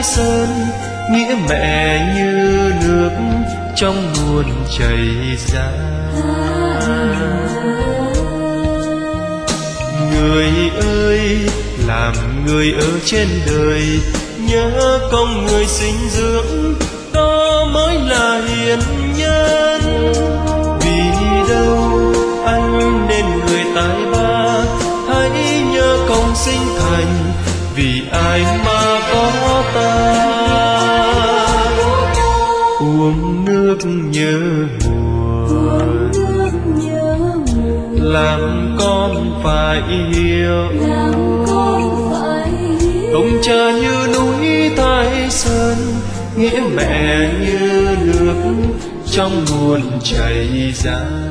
Thái Sơn, nghĩa mẹ như nước trong nguồn chảy ra. Người ơi, làm người ở trên đời, nhớ công người sinh dưỡng, đó mới là hiền nhân. Vì đâu anh nên người tài ba, hãy nhớ công sinh thành, vì ai mà có ta. Uống nước nhớ nguồn, làm con phải hiểu, công cha như núi Thái Sơn, nghĩa mẹ như nước trong nguồn chảy ra.